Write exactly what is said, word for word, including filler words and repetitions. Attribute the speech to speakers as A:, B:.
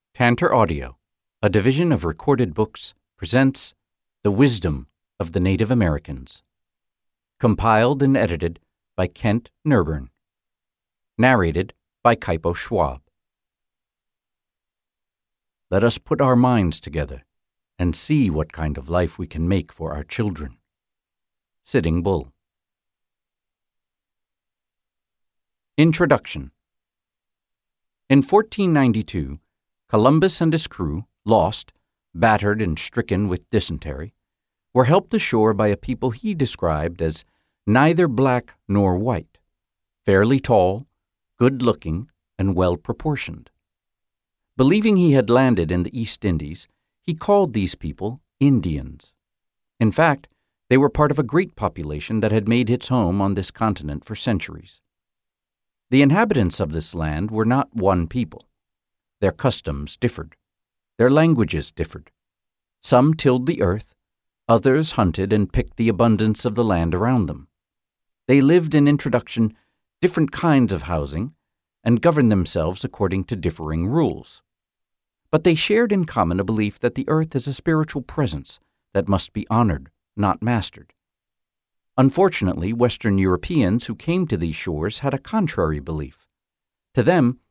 A: Tantor Audio, a division of Recorded Books, presents The Wisdom of the Native Americans. Compiled and edited by Kent Nerburn. Narrated by Kaipo Schwab. Let us put our minds together and see what kind of life we can make for our children. Sitting Bull. Introduction. In fourteen ninety-two, Columbus and his crew, lost, battered and stricken with dysentery, were helped ashore by a people he described as neither black nor white, fairly tall, good-looking, and well-proportioned. Believing he had landed in the East Indies, he called these people Indians. In fact, they were part of a great population that had made its home on this continent for centuries. The inhabitants of this land were not one people. Their customs differed. Their languages differed. Some tilled the earth, others hunted and picked the abundance of the land around them. They lived in introduction different kinds of housing and governed themselves according to differing rules. But they shared in common a belief that the earth is a spiritual presence that must be honored, not mastered. Unfortunately, Western Europeans who came to these shores had a contrary belief. To them,